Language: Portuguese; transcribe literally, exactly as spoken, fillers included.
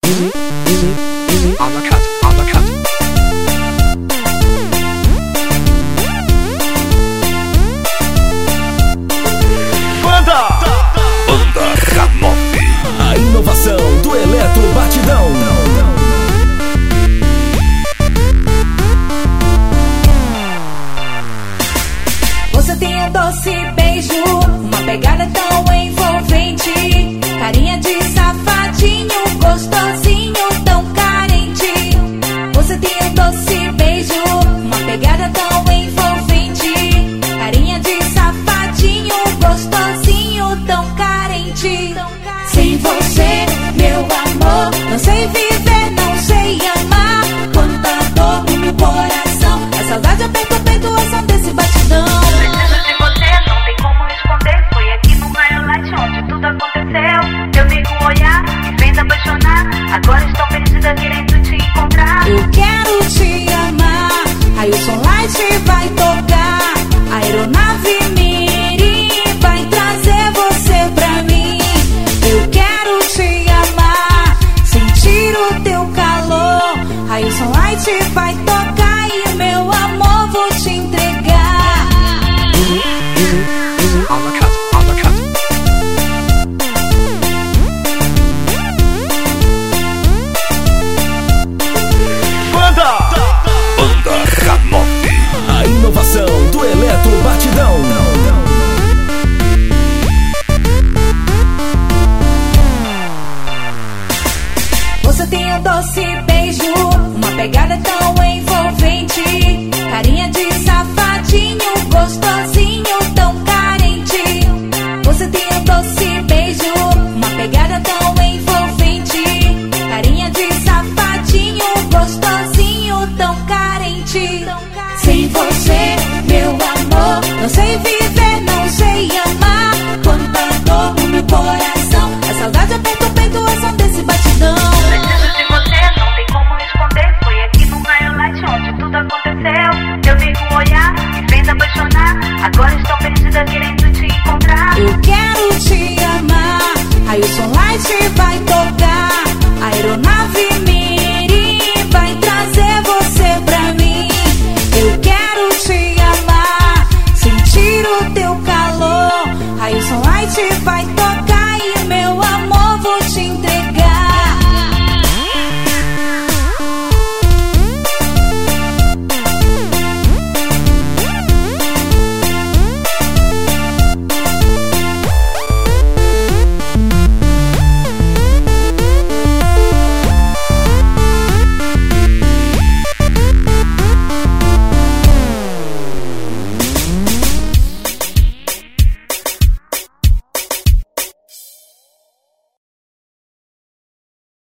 Uppercut, uppercut. Banda! Banda Ramoff. A inovação do Eletro Batidão. Você tem um doce beijo, uma pegada tão envolvente, carinha de safadinho, gostosinho, tão carente. Você tem um doce beijo, uma pegada tão envolvente, carinha de safadinho, gostosinho, tão carente. Sem você, meu amor, não sei viver, não sei amar. Quanta dor no meu coração, a saudade aperta o peito, o som desse batidão. Preciso de você, não tem como esconder. Foi aqui no Highlight onde tudo aconteceu. Teu amigo olhar me fez apaixonar. Agora estou perdida querendo te encontrar. Eu quero te amar, aí o Sunlight vai tocar. A aeronave Mirim vai trazer você pra mim. Eu quero te amar, sentir o teu calor. Aí o Sunlight vai tocar e meu amor vou te entregar. Uppercut, uppercut. Banda! Banda Ramoff. A inovação do Eletro Batidão. Você tem um doce beijo, uma pegada tão envolvente, carinha de safadinho, gostosinho, tão carente. Você tem um doce beijo, uma pegada tão envolvente, carinha de safadinho, gostosinho, tão carente. Sem você, meu amor, não sei viver, não sei amar. Quanta dor no meu coração, a saudade aperta o peito, o som desse batidão. Preciso de você, não tem como esconder. Foi aqui no Highlight onde tudo aconteceu. Teu amigo olhar me fez apaixonar. Agora estou perdida querendo te encontrar. Eu quero te amar, aí o Sunlight vai tocar. A aeronave Mirim vai trazer você pra mim. Eu quero te amar, sentir o teu calor. Aí o Sunlight vai